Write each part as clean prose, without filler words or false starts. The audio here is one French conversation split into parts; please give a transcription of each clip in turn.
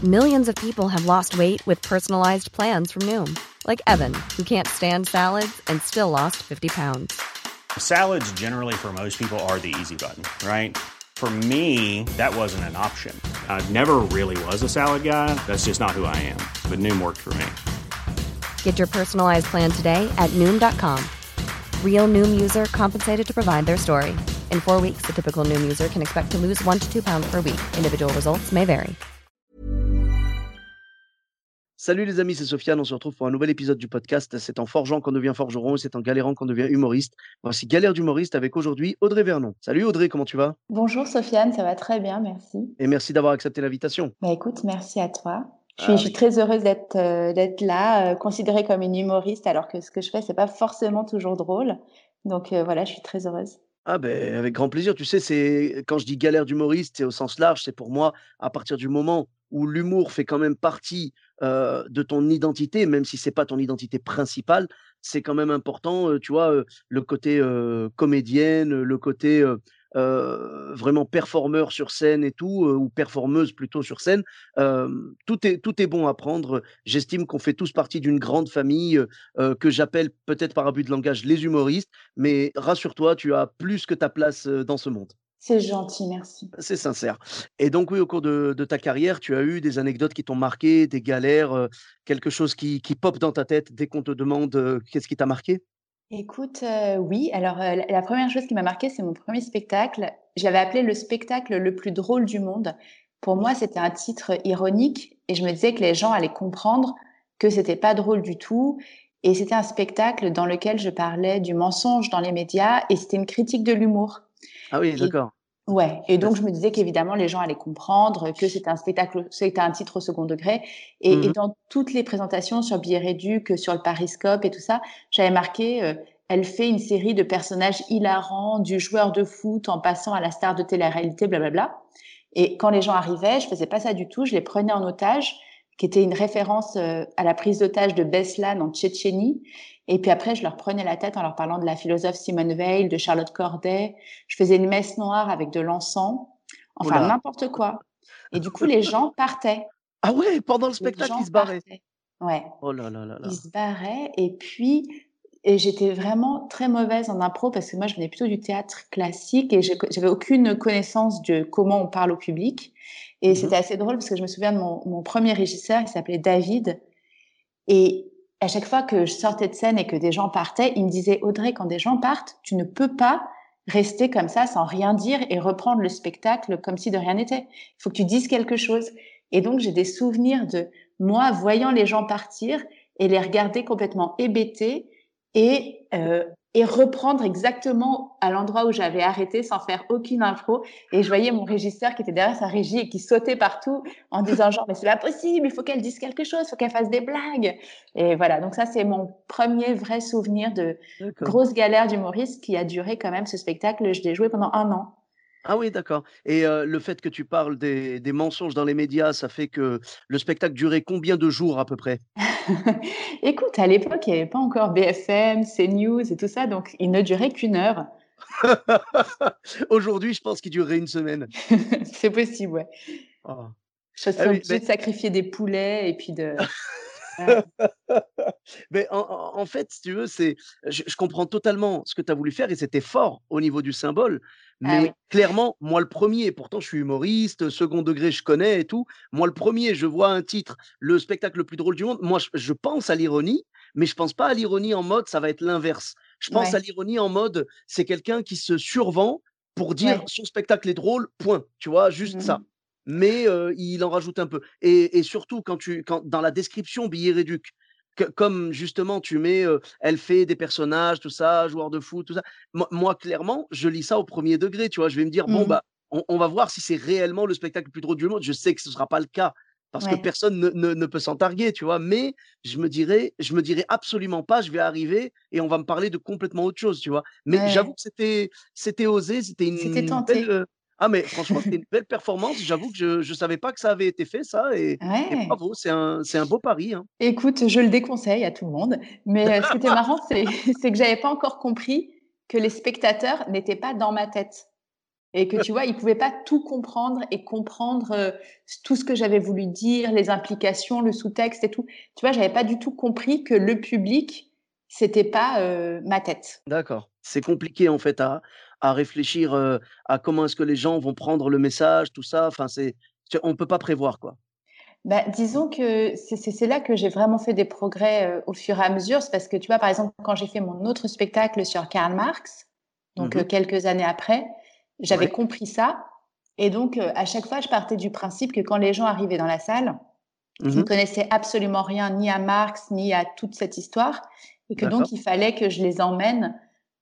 Millions of people have lost weight with personalized plans from Noom. Like Evan, who can't stand salads and still lost 50 pounds. Salads generally for most people are the easy button, right? For me, that wasn't an option. I never really was a salad guy. That's just not who I am. But Noom worked for me. Get your personalized plan today at Noom.com. Real Noom user compensated to provide their story. In 4 weeks, the typical Noom user can expect to lose 1 to 2 pounds per week. Individual results may vary. Salut les amis, c'est Sofiane, on se retrouve pour un nouvel épisode du podcast. C'est en forgeant qu'on devient forgeron et c'est en galérant qu'on devient humoriste. Voici Galère d'humoriste avec aujourd'hui Audrey Vernon. Salut Audrey, comment tu vas? Bonjour Sofiane, ça va très bien, merci. Et merci d'avoir accepté l'invitation. Bah écoute, merci à toi. Je Ah, suis très heureuse d'être là, considérée comme une humoriste, alors que ce que je fais, c'est pas forcément toujours drôle. Donc voilà, je suis très heureuse. avec grand plaisir. Tu sais, c'est quand je dis galère d'humoriste, c'est au sens large. C'est pour moi, à partir du moment où l'humour fait quand même partie de ton identité, même si c'est pas ton identité principale, c'est quand même important, tu vois, le côté comédienne, le côté vraiment performeur sur scène et tout, ou performeuse plutôt sur scène. Tout est bon à prendre. J'estime qu'on fait tous partie d'une grande famille que j'appelle peut-être par abus de langage les humoristes, mais rassure-toi, tu as plus que ta place dans ce monde. C'est gentil, merci. C'est sincère. Et donc oui, au cours de ta carrière, tu as eu des anecdotes qui t'ont marqué, des galères, quelque chose qui pop dans ta tête dès qu'on te demande, qu'est-ce qui t'a marqué? Écoute, oui, alors la première chose qui m'a marquée, c'est mon premier spectacle. J'avais appelé le spectacle le plus drôle du monde. Pour moi, c'était un titre ironique et je me disais que les gens allaient comprendre que c'était pas drôle du tout. Et c'était un spectacle dans lequel je parlais du mensonge dans les médias et c'était une critique de l'humour. Ah oui, Et d'accord. ouais, et donc je me disais qu'évidemment les gens allaient comprendre que c'était un titre au second degré. Et Mmh. dans toutes les présentations sur Billet Réduc, sur le Pariscope et tout ça, j'avais marqué elle fait une série de personnages hilarants, du joueur de foot en passant à la star de télé-réalité, blablabla. Et quand les gens arrivaient, je faisais pas ça du tout, je les prenais en otage, qui était une référence à la prise d'otage de Beslan en Tchétchénie. Et puis après, je leur prenais la tête en leur parlant de la philosophe Simone Veil, de Charlotte Corday. Je faisais une messe noire avec de l'encens. Oh Enfin, là! n'importe quoi. Et du coup, les gens partaient. Ah ouais, pendant le Les spectacle, gens ils se barraient? partaient. Ouais. Oh là là là Ils là. se barraient. Et j'étais vraiment très mauvaise en impro parce que moi, je venais plutôt du théâtre classique et j'avais aucune connaissance de comment on parle au public. Et Mmh. c'était assez drôle parce que je me souviens de mon premier régisseur, il s'appelait David. Et à chaque fois que je sortais de scène et que des gens partaient, il me disait, Audrey, quand des gens partent, tu ne peux pas rester comme ça sans rien dire et reprendre le spectacle comme si de rien n'était. Il faut que tu dises quelque chose. Et donc, j'ai des souvenirs de moi voyant les gens partir et les regarder complètement hébétés et, euh, et reprendre exactement à l'endroit où j'avais arrêté sans faire aucune impro. Et je voyais mon régisseur qui était derrière sa régie et qui sautait partout en disant genre, mais c'est pas possible, il faut qu'elle dise quelque chose, il faut qu'elle fasse des blagues. Et voilà, donc ça, c'est mon premier vrai souvenir de D'accord. grosse galère d'humoriste qui a duré quand même ce spectacle. Je l'ai joué pendant 1 an. Ah oui, d'accord. Et le fait que tu parles des mensonges dans les médias, ça fait que le spectacle durait combien de jours à peu près? Écoute, à l'époque, il n'y avait pas encore BFM, CNews et tout ça, donc il ne durait qu'1 heure. Aujourd'hui, je pense qu'il durerait une semaine. C'est possible, ouais. Oh. Je Ah serais oui, obligée mais de sacrifier des poulets et puis de... Ouais. mais en fait, si tu veux, je comprends totalement ce que tu as voulu faire et c'était fort au niveau du symbole. Ah oui. Mais clairement, moi le premier, pourtant je suis humoriste, second degré, je connais et tout. Moi le premier, je vois un titre, le spectacle le plus drôle du monde. Moi, je pense à l'ironie, mais je pense pas à l'ironie en mode ça va être l'inverse. Je pense à Ouais. l'ironie en mode c'est quelqu'un qui se survend pour dire Ouais. son spectacle est drôle, point. Tu vois? Juste ça. Mhm. Mais il en rajoute un peu et surtout quand dans la description Billet Réduc, comme justement tu mets, elle fait des personnages, tout ça, joueur de foot, tout ça. Moi clairement, je lis ça au premier degré, tu vois? Je vais me dire: «Bon, Mhm. bah, on va voir si c'est réellement le spectacle le plus drôle du monde». Je sais que ce ne sera pas le cas, parce que Ouais. personne ne peut s'en targuer, tu vois? Mais je me dirais absolument pas: «Je vais arriver et on va me parler de complètement autre chose», tu vois? Ouais, Mais j'avoue ouais. que c'était osé, c'était C'était une belle, tenté. mais franchement, c'était une belle performance. J'avoue que je savais pas que ça avait été fait ça et Ouais. bravo, c'est un beau pari, hein. Écoute, je le déconseille à tout le monde. Mais ce qui était marrant, c'est c'est que j'avais pas encore compris que les spectateurs n'étaient pas dans ma tête. Et que tu vois, il pouvait pas tout comprendre et comprendre tout ce que j'avais voulu dire, les implications, le sous-texte et tout. Tu vois, j'avais pas du tout compris que le public, c'était pas ma tête. D'accord. C'est compliqué en fait à réfléchir, à comment est-ce que les gens vont prendre le message, tout ça. Enfin, on peut pas prévoir, quoi. Bah, disons que c'est là que j'ai vraiment fait des progrès au fur et à mesure. C'est parce que tu vois, par exemple, quand j'ai fait mon autre spectacle sur Karl Marx, donc Mmh. quelques années après, j'avais Ouais. compris ça. Et donc, à chaque fois, je partais du principe que quand les gens arrivaient dans la salle, ils ne Mmh. connaissaient absolument rien ni à Marx, ni à toute cette histoire. Et que D'accord. donc, il fallait que je les emmène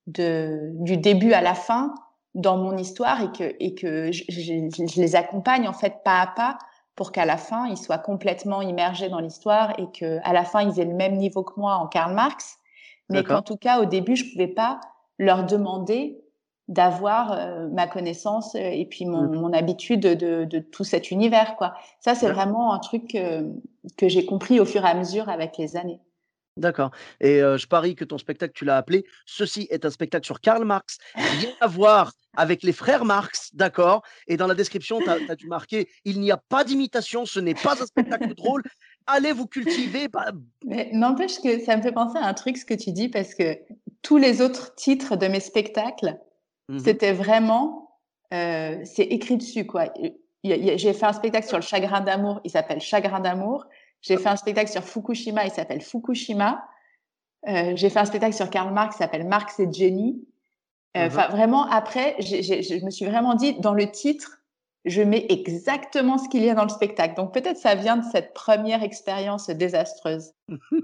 du début à la fin dans mon histoire et que je les accompagne en fait pas à pas pour qu'à la fin, ils soient complètement immergés dans l'histoire et qu'à la fin, ils aient le même niveau que moi en Karl Marx. Mais qu'en D'accord. tout cas, au début, je ne pouvais pas leur demander d'avoir ma connaissance et puis Mmh. mon habitude de tout cet univers, quoi. Ça, c'est D'accord. vraiment un truc que j'ai compris au fur et à mesure avec les années. D'accord et je parie que ton spectacle, tu l'as appelé «Ceci est un spectacle sur Karl Marx, rien à voir avec les frères Marx», d'accord et dans la description, tu as dû marquer: «Il n'y a pas d'imitation, ce n'est pas un spectacle drôle, allez vous cultiver». Bah, Mais n'empêche que ça me fait penser à un truc, ce que tu dis, parce que tous les autres titres de mes spectacles, mmh. c'était vraiment, c'est écrit dessus, quoi. J'ai fait un spectacle sur le chagrin d'amour, il s'appelle Chagrin d'amour. J'ai fait un spectacle sur Fukushima, il s'appelle Fukushima. J'ai fait un spectacle sur Karl Marx, il s'appelle Marx et Jenny. Mmh. Enfin, vraiment, après, je me suis vraiment dit, dans le titre, je mets exactement ce qu'il y a dans le spectacle. Donc peut-être ça vient de cette première expérience désastreuse.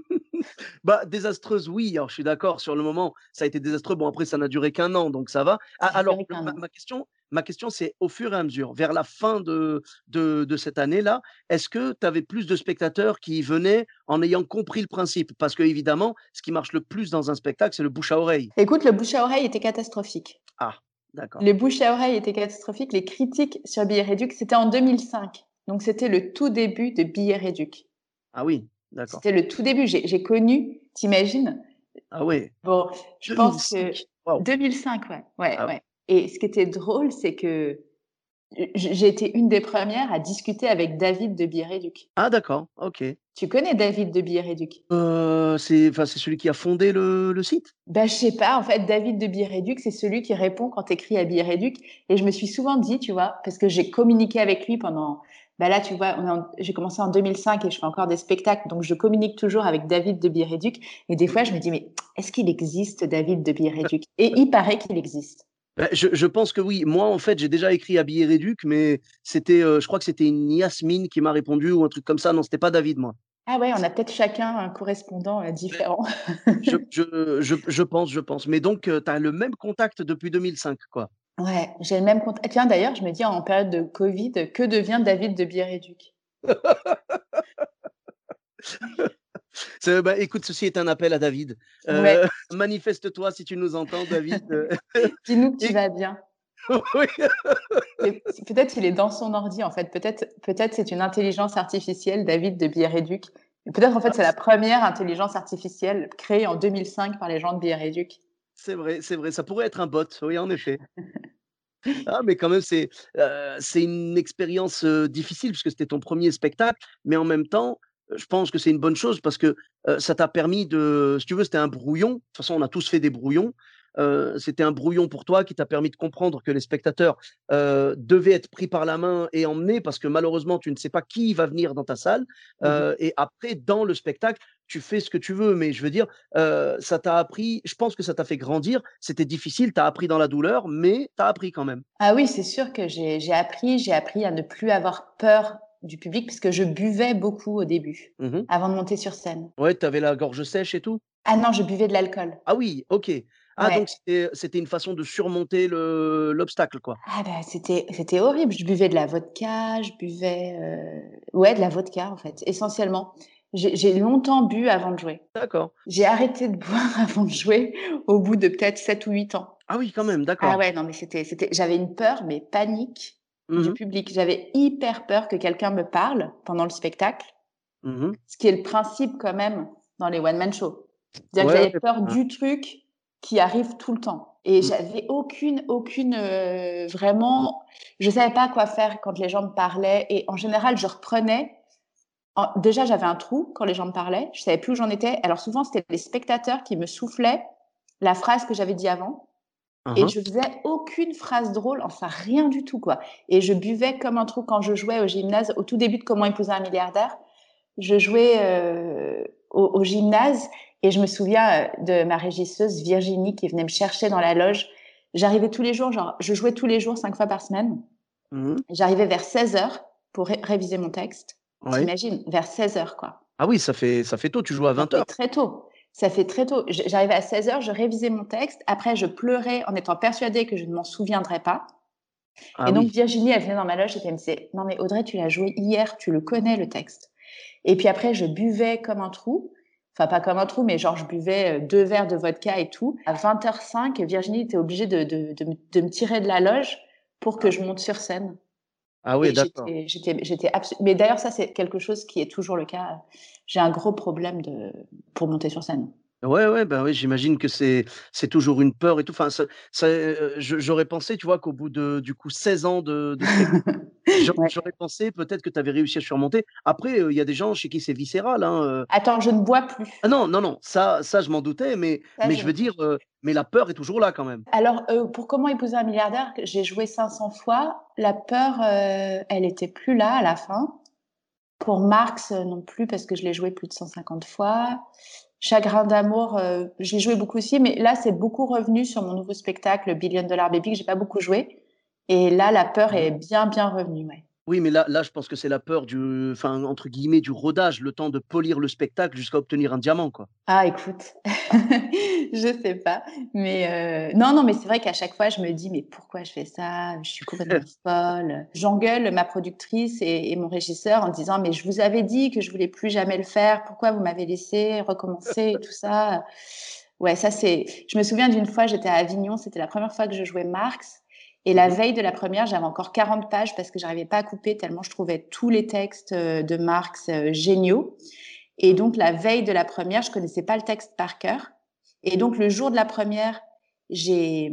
Bah, désastreuse, oui, alors je suis d'accord, sur le moment, ça a été désastreux. Bon, après, ça n'a duré qu'1 an, donc ça va. A Ça a alors, duré qu'un an. ma question, c'est au fur et à mesure, vers la fin de cette année-là, est-ce que tu avais plus de spectateurs qui venaient en ayant compris le principe? Parce qu'évidemment, ce qui marche le plus dans un spectacle, c'est le bouche à oreille. Écoute, le bouche à oreille était catastrophique. Ah, d'accord. Les bouche à oreille étaient catastrophiques. Les critiques sur Billet Réduc, c'était en 2005. Donc, c'était le tout début de Billet Réduc. Ah oui, d'accord. C'était le tout début. J'ai connu, t'imagines? Ah ouais, Bon, je pense que 2005. Waouh! 2005, ouais, ouais, Ah ouais. Et ce qui était drôle, c'est que j'ai été une des premières à discuter avec David de Billet Réduc. ah d'accord, OK. Tu connais David de Billet Réduc? C'est celui qui a fondé le site? Bah, je sais pas, en fait, David de Biréduc, c'est celui qui répond quand tu écris à Biréduc. Et je me suis souvent dit, tu vois, parce que j'ai communiqué avec lui pendant, bah là, tu vois, j'ai commencé en 2005 et je fais encore des spectacles, donc je communique toujours avec David de Biréduc. Et des fois, je me dis, mais est-ce qu'il existe David de Biréduc? Et il paraît qu'il existe. Bah, je pense que oui. Moi, en fait, j'ai déjà écrit à Billet Réduc, mais c'était, je crois que c'était une Yasmine qui m'a répondu ou un truc comme ça. Non, c'était pas David, moi. Ah ouais, on a peut-être chacun un correspondant Beh, différent. je pense. Mais donc, tu as le même contact depuis 2005, quoi? Ouais, j'ai le même compte. Tiens, d'ailleurs, je me dis en période de Covid, que devient David de Biréduc? Bah, écoute, ceci est un appel à David. Ouais, Manifeste-toi si tu nous entends, David, dis-nous que tu et vas bien. oui. Et peut-être il est dans son ordi en fait. Peut-être c'est une intelligence artificielle, David de Biéréduc. Et peut-être en fait c'est la première intelligence artificielle créée en 2005 par les gens de Biéréduc. C'est vrai, ça pourrait être un bot, oui, en effet. Ah, mais quand même, c'est une expérience, difficile puisque c'était ton premier spectacle, mais en même temps, je pense que c'est une bonne chose parce que, ça t'a permis de si tu veux, c'était un brouillon. De toute façon, on a tous fait des brouillons. C'était un brouillon pour toi qui t'a permis de comprendre que les spectateurs, devaient être pris par la main et emmenés parce que malheureusement, tu ne sais pas qui va venir dans ta salle, Mmh. et après dans le spectacle, tu fais ce que tu veux. Mais je veux dire, ça t'a appris je pense que ça t'a fait grandir. C'était difficile, tu as appris dans la douleur, mais tu as appris quand même. Ah oui, c'est sûr que j'ai appris à ne plus avoir peur du public puisque je buvais beaucoup au début, Mmh. avant de monter sur scène. Ouais, tu avais la gorge sèche et tout? Ah non, je buvais de l'alcool. Ah oui, OK. Ah Ouais. donc c'était une façon de surmonter l'obstacle, quoi? Ah bah c'était horrible. Je buvais de la vodka, je buvais ouais de la vodka en fait, essentiellement. J'ai longtemps bu avant de jouer. D'accord. J'ai arrêté de boire avant de jouer au bout de peut-être 7 ou 8 ans. Ah oui, quand même, Ah d'accord. ouais, non, mais j'avais une peur, mais panique Mmh du mh. public. J'avais hyper peur que quelqu'un me parle pendant le spectacle, Mmh. ce qui est le principe quand même dans les one man show. C'est-à-dire que Ouais, j'avais ouais, peur hein. du truc qui arrive tout le temps. Et j'avais vraiment, je savais pas quoi faire quand les gens me parlaient. Et en général, je reprenais. Déjà, j'avais un trou quand les gens me parlaient. Je savais plus où j'en étais. Alors souvent, c'était les spectateurs qui me soufflaient la phrase que j'avais dit avant. Et Uhum. je faisais aucune phrase drôle, enfin rien du tout, quoi. Et je buvais comme un trou quand je jouais au gymnase, au tout début de Comment épouser un milliardaire. Je jouais au gymnase et je me souviens de ma régisseuse Virginie qui venait me chercher dans la loge. J'arrivais tous les jours, genre, je jouais tous les jours 5 fois par semaine. Mhm. J'arrivais vers 16 heures pour réviser mon texte. Ouais. T'imagines, vers 16 heures, quoi. Ah oui, ça fait tôt, tu joues à Ça 20 fait heures. très tôt. Ça fait très tôt. J'arrivais à 16 heures, je révisais mon texte. Après, je pleurais en étant persuadée que je ne m'en souviendrais pas. Ah Et donc, oui. Virginie, elle venait dans ma loge et elle me disait, non, mais Audrey, tu l'as joué hier, tu le connais, le texte. Et puis après, je buvais comme un trou. Enfin, pas comme un trou, mais genre, je buvais 2 verres de vodka et tout. À 20h05, Virginie était obligée de me tirer de la loge pour que Ah, je monte sur scène. ah oui, Et d'accord. mais d'ailleurs, ça, c'est quelque chose qui est toujours le cas. J'ai un gros problème pour monter sur scène. Ouais, ouais, bah, oui, j'imagine que c'est toujours une peur et tout. Enfin, j'aurais pensé, tu vois, qu'au bout de, du coup, 16 ans de spectacle, Ouais. j'aurais pensé peut-être que tu avais réussi à surmonter. Après, il y a des gens chez qui c'est viscéral, hein, Attends, je ne bois plus. Ah non, non, non, ça je m'en doutais, mais Ça, je je ne veux bois dire, plus. mais la peur est toujours là quand même. Alors, pour Comment épouser un milliardaire, que j'ai joué 500 fois, la peur, elle était plus là à la fin. Pour Marx, non plus, parce que je l'ai joué plus de 150 fois. Chagrin d'amour, je l'ai joué beaucoup aussi, mais là, c'est beaucoup revenu sur mon nouveau spectacle, Billion Dollar Baby, que j'ai pas beaucoup joué. Et là, la peur Mmh. est bien, bien revenue, ouais. Oui, mais là, je pense que c'est la peur du enfin, entre guillemets, «du rodage», le temps de polir le spectacle jusqu'à obtenir un diamant, quoi. Ah, écoute, je sais pas, mais non, non, mais c'est vrai qu'à chaque fois, je me dis: «Mais pourquoi je fais ça? Je suis complètement folle». J'engueule ma productrice et mon régisseur en disant: «Mais je vous avais dit que je voulais plus jamais le faire. Pourquoi vous m'avez laissé recommencer et tout ça?» Ouais, ça c'est je me souviens d'une fois, j'étais à Avignon, c'était la première fois que je jouais Marx et la Mmh. veille de la première, j'avais encore 40 pages parce que j'arrivais pas à couper tellement je trouvais tous les textes, de Marx, géniaux. Et donc, la veille de la première, je connaissais pas le texte par cœur. Et donc, le jour de la première, j'ai,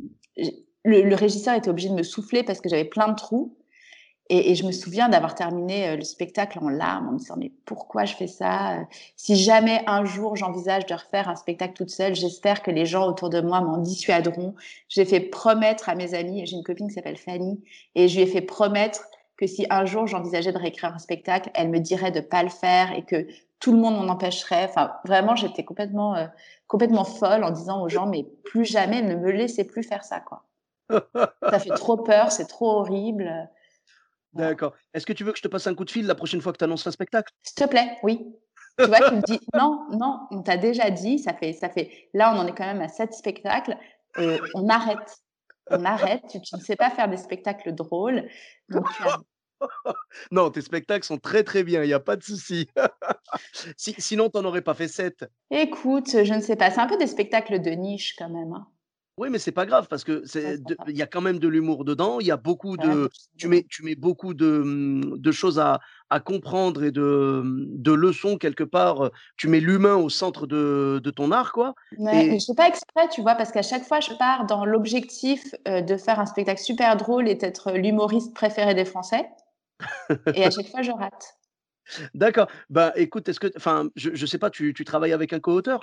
le régisseur était obligé de me souffler parce que j'avais plein de trous. Et je me souviens d'avoir terminé le spectacle en larmes, en me disant, mais pourquoi je fais ça? Si jamais un jour j'envisage de refaire un spectacle toute seule, j'espère que les gens autour de moi m'en dissuaderont. J'ai fait promettre à mes amis, j'ai une copine qui s'appelle Fanny, et je lui ai fait promettre que si un jour j'envisageais de réécrire un spectacle, elle me dirait de pas le faire et que tout le monde m'en empêcherait. Enfin, vraiment, j'étais complètement folle en disant aux gens, mais plus jamais, ne me laissez plus faire ça, quoi. Ça fait trop peur, c'est trop horrible. Voilà. D'accord. Est-ce que tu veux que je te passe un coup de fil la prochaine fois que tu annonces un spectacle? S'il te plaît, oui. Tu vois, tu me dis: «Non, non, on t'a déjà dit, ça fait là, on en est quand même à 7 spectacles, on arrête. On arrête, tu ne sais pas faire des spectacles drôles, donc tu arrêtes». Non, tes spectacles sont très, très bien, il y a pas de souci. Sinon, tu en aurais pas fait 7. Écoute, je ne sais pas, c'est un peu des spectacles de niche quand même, hein. Oui, mais c'est pas grave parce que Ouais, c'est pas grave. il y a quand même de l'humour dedans. Il y a beaucoup Il y en a de beaucoup dedans. tu mets beaucoup de, de choses à comprendre et de, de leçons quelque part, tu mets l'humain au centre de ton art, quoi Ouais, mais et je fais pas exprès, tu vois? Parce qu'à chaque fois, je pars dans l'objectif, de faire un spectacle super drôle et d'être l'humoriste préféré des Français et à chaque fois, je rate. d'accord. Bah, écoute, est-ce que enfin, je sais pas, tu travailles avec un co-auteur?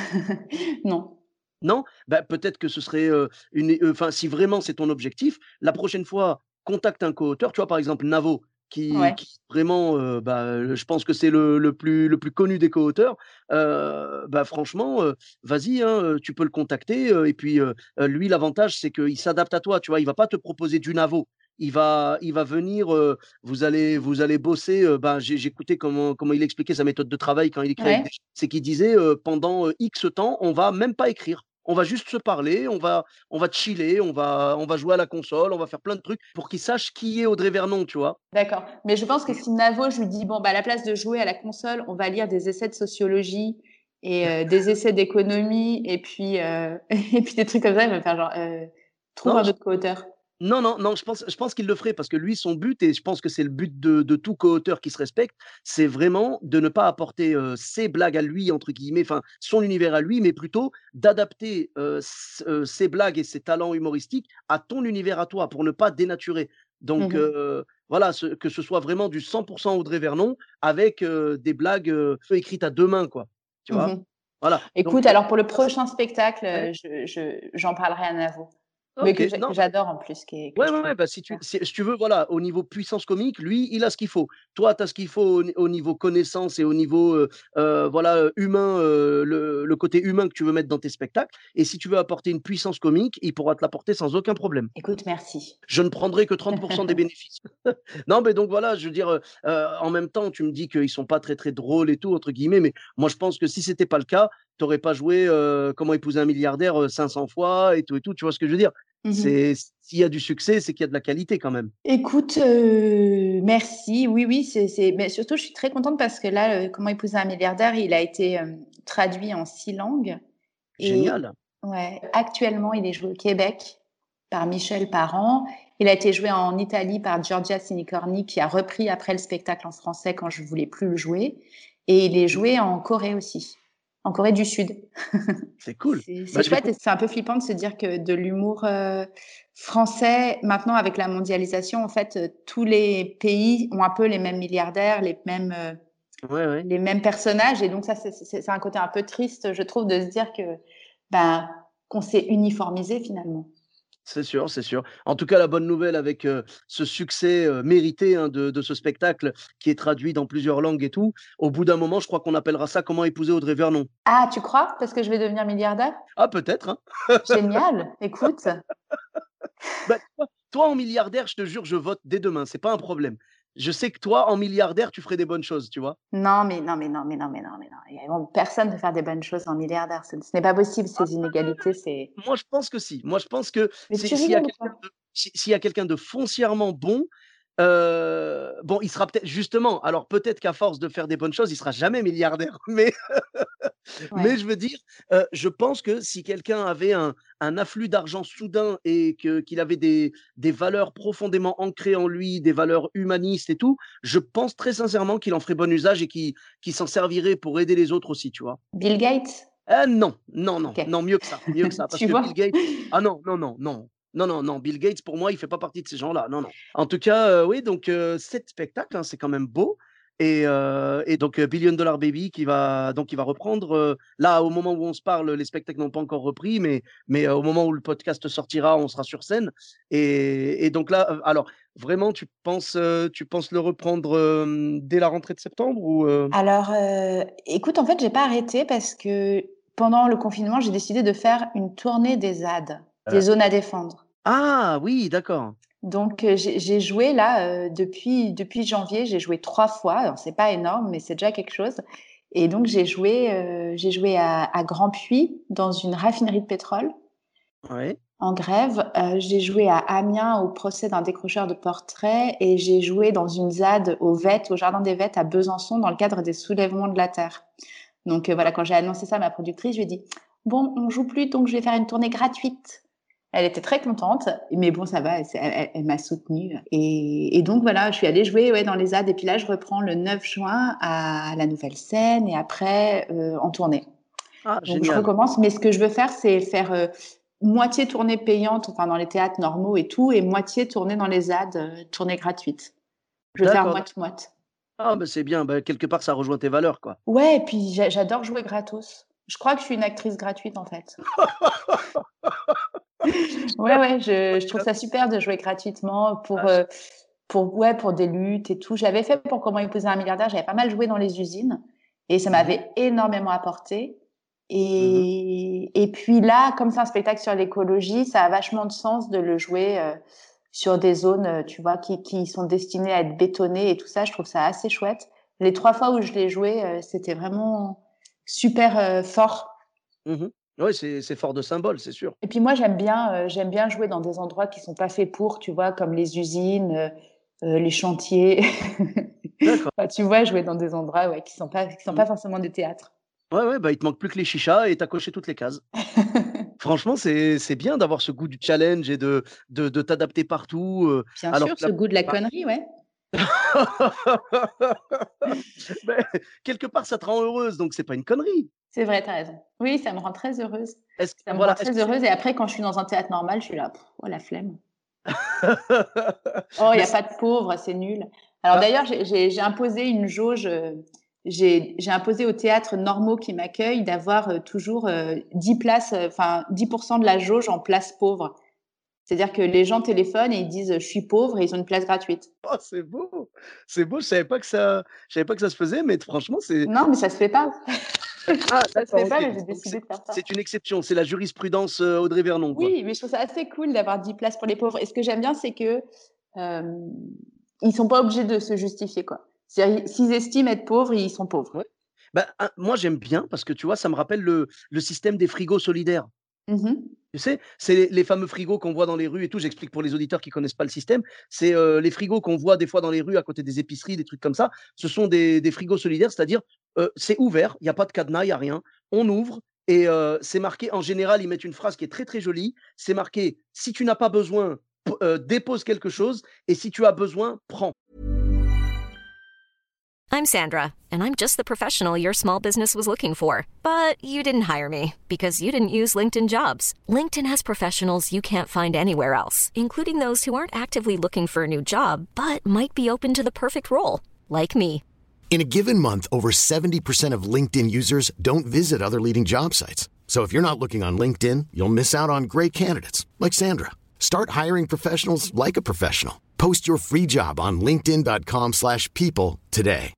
Non. Non? Bah, peut-être que ce serait, enfin, si vraiment c'est ton objectif, la prochaine fois, contacte un co-auteur. Tu vois, par exemple, Navo, Ouais. qui vraiment, bah, je pense que c'est le plus connu des co-auteurs. Bah, franchement, vas-y, hein, tu peux le contacter, et puis, lui, l'avantage, c'est qu'il s'adapte à toi, tu vois? Il va pas te proposer du Navo. Il va venir, vous allez bosser, ben, j'ai écouté comment il expliquait sa méthode de travail quand il écrit avec des Ouais. gens. C'est qu'il disait, pendant, X temps, on va même pas écrire. On va juste se parler, on va chiller, on va jouer à la console, on va faire plein de trucs pour qu'il sache qui est Audrey Vernon, tu vois? D'accord. Mais je pense que Et si Navo, je lui dis, bon, bah, à la place de jouer à la console, on va lire des essais de sociologie et des essais d'économie et puis, et puis des trucs comme ça, il va me faire genre, trouve non, un autre co-auteur. Non, non, non, je pense qu'il le ferait parce que lui, son but et je pense que c'est le but de tout co-auteur qui se respecte, c'est vraiment de ne pas apporter, «ses blagues à lui» entre guillemets, enfin, son univers à lui, mais plutôt d'adapter, ses blagues et ses talents humoristiques à ton univers à toi pour ne pas dénaturer. Donc Mmh. voilà, que ce soit vraiment du 100 Audrey Vernon avec, des blagues, écrites à 2 mains quoi, tu vois? Mmh. Voilà, Écoute, donc alors pour le ça c'est prochain spectacle, ouais, j'en parlerai à Navo, mais OK, que non. j'adore en plus, que Ouais, je ouais, trouve ouais, bah, si tu super. si tu veux, voilà, au niveau puissance comique, lui, il a ce qu'il faut. Toi, tu as ce qu'il faut au niveau connaissance et au niveau, voilà, humain, le côté humain que tu veux mettre dans tes spectacles et si tu veux apporter une puissance comique, il pourra te l'apporter sans aucun problème. Écoute, merci. Je ne prendrai que 30 des bénéfices. Non, mais donc voilà, je veux dire, en même temps, tu me dis qu'ils sont pas très, très «drôles» et tout, entre guillemets, mais moi, je pense que si c'était pas le cas, tu aurais pas joué, Comment épouser un milliardaire, 500 fois et tout, tu vois ce que je veux dire? Mmh. C'est s'il y a du succès, c'est qu'il y a de la qualité quand même. Écoute, merci. Oui, oui, c'est mais surtout, je suis très contente parce que là, Comment épouser un milliardaire, il a été, traduit en 6 langues et Génial. ouais, actuellement, il est joué au Québec par Michel Parent. Il a été joué en Italie par Giorgia Sinicorni qui a repris après le spectacle en français quand je voulais plus le jouer et il est Mmh. joué en Corée aussi, en Corée du Sud. C'est cool. C'est Bah, je vais chouette pou et c'est un peu flippant de se dire que de l'humour, français, maintenant avec la mondialisation, en fait, tous les pays ont un peu les mêmes milliardaires, ouais, ouais. les mêmes personnages et donc ça, c'est un côté un peu triste, je trouve, de se dire que, ben, qu'on s'est uniformisé finalement. C'est sûr, c'est sûr. En tout cas, la bonne nouvelle avec, ce succès, mérité, hein, de ce spectacle qui est traduit dans plusieurs langues et tout, au bout d'un moment, je crois qu'on appellera ça «Comment épouser Audrey Vernon». Ah, tu crois? Parce que je vais devenir milliardaire? Ah peut-être, hein. Génial, écoute. Bah, toi en milliardaire, je te jure, je vote dès demain, c'est pas un problème. Je sais que toi, en milliardaire, tu ferais des bonnes choses, tu vois? Non, mais non, mais non, mais non, mais non, mais non. Il y a personne ne peut faire des bonnes choses en milliardaire. Ce n'est pas possible, ces inégalités, c'est Moi, je pense que si. Moi, je pense que mais tu s'il y a rigoles ou quelqu'un quoi? de s'il y a quelqu'un de foncièrement bon, bon, il sera peut-être justement, alors peut-être qu'à force de faire des bonnes choses, il sera jamais milliardaire, mais Ouais. je veux dire, je pense que si quelqu'un avait un afflux d'argent soudain et qu'il avait des valeurs profondément ancrées en lui, des valeurs humanistes et tout, je pense très sincèrement qu'il en ferait bon usage et qu'il s'en servirait pour aider les autres aussi, tu vois? Bill Gates? Non, non, non, OK. non, mieux que ça, parce Tu que Bill vois? Gates ah non, non, non, non. Non, non, non, Bill Gates pour moi, il fait pas partie de ces gens-là, non, non. En tout cas, oui donc 7 spectacles, hein, c'est quand même beau et donc Billion Dollar Baby qui va reprendre, là, au moment où on se parle, les spectacles n'ont pas encore repris, mais au moment où le podcast sortira, on sera sur scène et donc là, alors vraiment tu penses le reprendre, dès la rentrée de septembre ou? Alors, écoute, en fait, j'ai pas arrêté parce que pendant le confinement, j'ai décidé de faire une tournée des ZAD, des zones à défendre. Ah oui, d'accord. Donc, j'ai joué là, depuis janvier, j'ai joué 3 fois. Alors c'est pas énorme, mais c'est déjà quelque chose et donc j'ai joué à Grandpuits dans une raffinerie de pétrole Ouais. en grève. J'ai joué à Amiens au procès d'un décrocheur de portraits et j'ai joué dans une ZAD au VET, au jardin des Vets à Besançon dans le cadre des soulèvements de la terre. Donc, voilà, quand j'ai annoncé ça à ma productrice, je lui ai dit: «Bon, on joue plus, donc je vais faire une tournée gratuite». Elle était très contente, mais bon, ça va, elle m'a soutenue et donc voilà, je suis allée jouer, ouais, dans les ZAD et puis là, je reprends le 9 juin à la Nouvelle Scène et après, en tournée. Ah Donc je génial. recommence, mais ce que je veux faire, c'est faire, moitié tournée payante, enfin dans les théâtres normaux et tout et moitié tournée dans les ZAD, tournée gratuite. Je veux faire D'accord, d'accord. moite-moite. Ah bah, c'est bien, bah, quelque part ça rejoint tes valeurs, quoi. Ouais et puis j'adore jouer gratos. Je crois que je suis une actrice gratuite, en fait. Ouais, ouais, je trouve ça super de jouer gratuitement Ah j pour ouais, pour des luttes et tout. J'avais fait pour Comment épouser un milliardaire, j'avais pas mal joué dans les usines et ça mmh mh, m'avait énormément apporté mmh. et puis là, comme c'est un spectacle sur l'écologie, ça a vachement de sens de le jouer, sur des zones, tu vois, qui sont destinées à être bétonnées et tout ça. Je trouve ça assez chouette. Les 3 fois où je l'ai joué, c'était vraiment super, fort. Mmh. Ouais, c'est fort de symbole, c'est sûr. Et puis moi, j'aime bien jouer dans des endroits qui sont pas faits pour, tu vois? Comme les usines, les chantiers. D'accord. Enfin, tu vois? Jouer dans des endroits, ouais, qui sont Mmh. pas forcément des théâtres. Ouais, ouais, bah, il te manque plus que les chichas et tu as coché toutes les cases. Franchement, c'est bien d'avoir ce goût du challenge et de t'adapter partout, Bien alors sûr, que ce la goût de la bah connerie, ouais. beh, quelque part, ça te rend heureuse, donc c'est pas une connerie. C'est vrai, tu as raison. Oui, ça me rend très heureuse. Est-ce Ça me rend voilà, est-ce très que c'est heureuse et après quand je suis dans un théâtre normal, je suis là: «Oh la flemme. Oh, il y mais a c'est pas de pauvres, c'est nul». Alors bah, d'ailleurs, j'ai imposé une jauge, j'ai imposé aux théâtres normaux qui m'accueillent d'avoir, toujours, 10 places, enfin 10 de la jauge en places pauvres. C'est-à-dire que les gens téléphonent et ils disent: «Je suis pauvre» et ils ont une place gratuite. oh, c'est beau, je savais pas que ça se faisait, mais franchement, c'est Non, mais ça se fait pas. ah Ça se fait d'accord, pas, OK, mais j'ai donc décidé c'est de faire ça. c'est une exception, c'est la jurisprudence, Audrey Vernon, quoi. Oui, mais je trouve ça assez cool d'avoir 10 places pour les pauvres et ce que j'aime bien, c'est que, hem, ils sont pas obligés de se justifier, quoi. C'est-à-dire, s'ils estiment être pauvres, ils sont pauvres. Ouais. Bah, moi, j'aime bien parce que, tu vois, ça me rappelle le système des frigos solidaires. Mmh mh. Tu sais, c'est les fameux frigos qu'on voit dans les rues et tout. J'explique pour les auditeurs qui connaissent pas le système. C'est, les frigos qu'on voit des fois dans les rues à côté des épiceries, des trucs comme ça. Ce sont des frigos solidaires, c'est-à-dire, c'est ouvert, il y a pas de cadenas, il y a rien. On ouvre et c'est marqué en général, ils mettent une phrase qui est très, très jolie. C'est marqué: «Si tu n'as pas besoin, dépose quelque chose et si tu as besoin, prends». I'm Sandra, and I'm just the professional your small business was looking for. But you didn't hire me because you didn't use LinkedIn Jobs. LinkedIn has professionals you can't find anywhere else, including those who aren't actively looking for a new job, but might be open to the perfect role, like me. In a given month, over 70% of LinkedIn users don't visit other leading job sites. So if you're not looking on LinkedIn, you'll miss out on great candidates like Sandra. Start hiring professionals like a professional. Post your free job on linkedin.com/people today.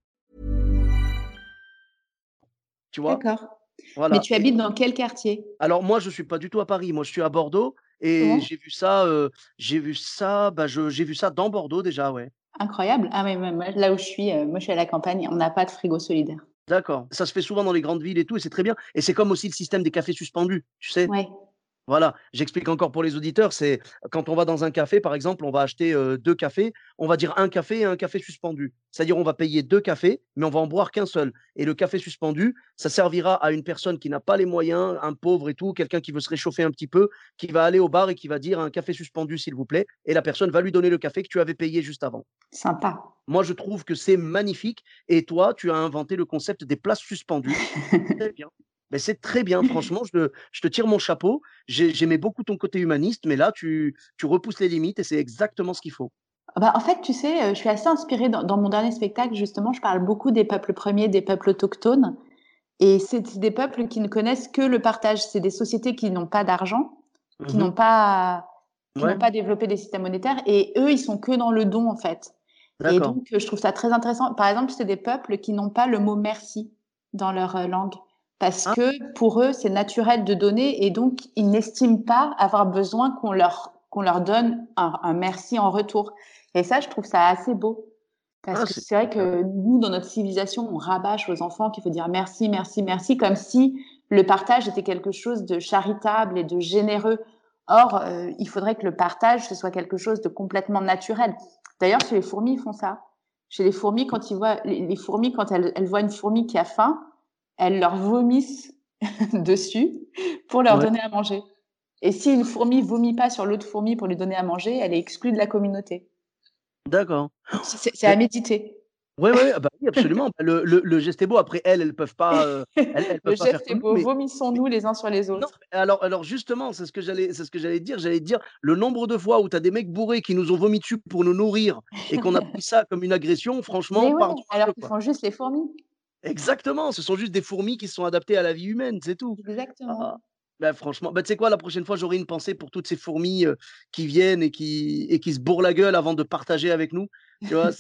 Tu vois? D'accord. Mais Voilà. tu habites dans quel quartier? Alors moi, je suis pas du tout à Paris. Moi, je suis à Bordeaux et Comment? j'ai vu ça, bah, j'ai vu ça dans Bordeaux déjà, ouais. Incroyable. Ah ouais, moi là où je suis à la campagne, on n'a pas de frigo solidaire. D'accord. Ça se fait souvent dans les grandes villes et tout et c'est très bien et c'est comme aussi le système des cafés suspendus, tu sais? Ouais. Voilà, j'explique encore pour les auditeurs, c'est quand on va dans un café, par exemple, on va acheter, 2 cafés, on va dire un café et un café suspendu. C'est-à-dire on va payer 2 cafés, mais on va en boire qu'un seul et le café suspendu, ça servira à une personne qui n'a pas les moyens, un pauvre et tout, quelqu'un qui veut se réchauffer un petit peu, qui va aller au bar et qui va dire: «Un café suspendu, s'il vous plaît» et la personne va lui donner le café que tu avais payé juste avant. Sympa. Moi, je trouve que c'est magnifique et toi, tu as inventé le concept des places suspendues. Très bien. Mais c'est très bien, franchement, je te tire mon chapeau. J'aimais beaucoup ton côté humaniste, mais là, tu repousses les limites et c'est exactement ce qu'il faut. Bah, en fait, tu sais, je suis assez inspirée dans mon dernier spectacle, justement, je parle beaucoup des peuples premiers, des peuples autochtones et c'est des peuples qui ne connaissent que le partage. C'est des sociétés qui n'ont pas d'argent, qui Mmh. n'ont pas qui n'ont Ouais, pas développé des systèmes monétaires et eux, ils sont que dans le don, en fait et d'accord. donc je trouve ça très intéressant. Par exemple, c'est des peuples qui n'ont pas le mot «merci» dans leur, langue parce Ah, que pour eux, c'est naturel de donner et donc ils n'estiment pas avoir besoin qu'on leur donne un merci en retour et ça, je trouve ça assez beau parce que c'est c'est vrai super. que nous, dans notre civilisation, on rabâche aux enfants qu'il faut dire merci, merci, merci, comme si le partage était quelque chose de charitable et de généreux. Or, il faudrait que le partage, ce soit quelque chose de complètement naturel. D'ailleurs, chez les fourmis, ils font ça. Chez les fourmis, quand ils voient les fourmis, quand elles voient une fourmi qui a faim, elles leur vomissent dessus pour leur Ouais, donner à manger. Et si une fourmi vomit pas sur l'autre fourmi pour lui donner à manger, elle est exclue de la communauté. d'accord. C'est à Mais méditer. ouais, ouais, ah bah, oui, absolument. Bah, le geste est beau. Après elles peuvent pas, elles Le peuvent pas faire geste est comme nous, beau. mais Vomissons-nous les uns sur les non, autres. alors justement, c'est ce que j'allais te dire. J'allais te dire, le nombre de fois où tu as des mecs bourrés qui nous ont vomi dessus pour nous nourrir et qu'on a pris ça comme une agression, franchement, Mais ouais, pardon un alors peu, qu'ils quoi. font juste les fourmis. Exactement, ce sont juste des fourmis qui se sont adaptées à la vie humaine, c'est tout. Exactement. Ah, bah, franchement, bah, tu sais quoi? La prochaine fois, j'aurai une pensée pour toutes ces fourmis, qui viennent et qui se bourrent la gueule avant de partager avec nous, tu vois?